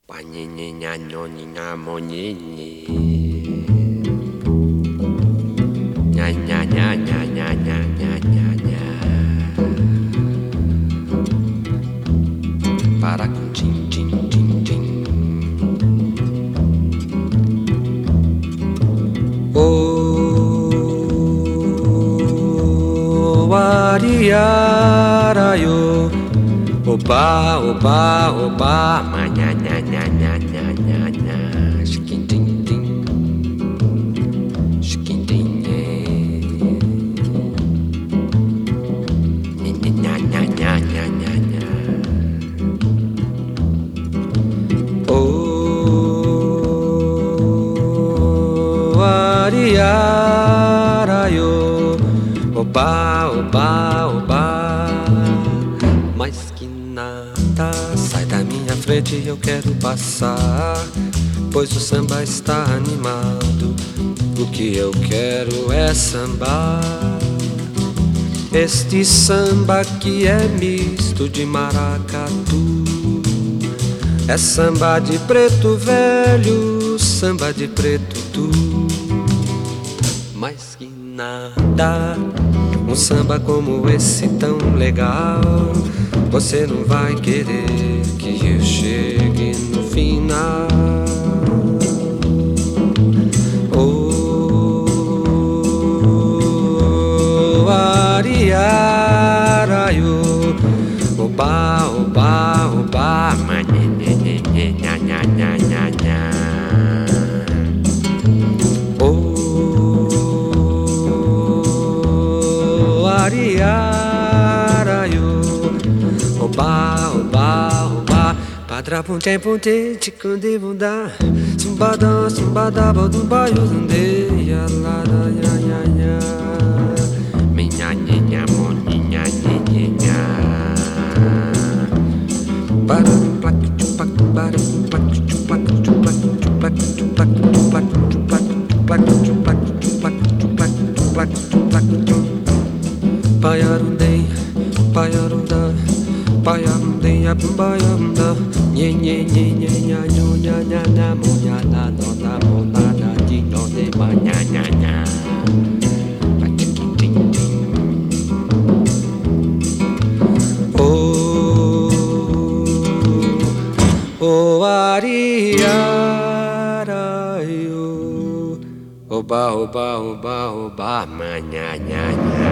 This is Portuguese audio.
Para com tim, tim, tim, tim. Oh, ariarayo, oba, oba, oba, manha, nha, nha, nha, nha, nha, nha, chiquintim, tim, chiquintim, nha, nha, nha, nha, nha, nha. Oh, ariarayo, oba, oba, oba. Mas que nada, sai da minha frente, eu quero passar, pois o samba está animado. O que eu quero é sambar, este samba que é misto de maracatu. É samba de preto velho, samba de preto tu. Mas que nada, um samba como esse tão legal, você não vai querer que eu chegue no final. Oh, ariarayo, oba, oba, oba, manhê, nha, nha, nha, nha, nha. Oh, ariarayo, oba, oba, oba. Padra punte punte, chikunde bunda, sumbada, sumbada, badumbaio, zandeia, la la ya ya ya. Minha nhinha, moninha, nhinha. Para plac chupac, para plac chupac, chupac, chupac, chupac, chupac, chupac, chupac, chupac, chupac, chupac, chupac, chupac, chupac. Paiarundei, paiarunda, paiarundei, apumbayanda. Nye nye nye nye nya nyo nya nya nya mo nya na no na mo na na di no de ma nya nya nya. Oh, ariarayo, oba, oba, oba, oba, manhã, nha, nha.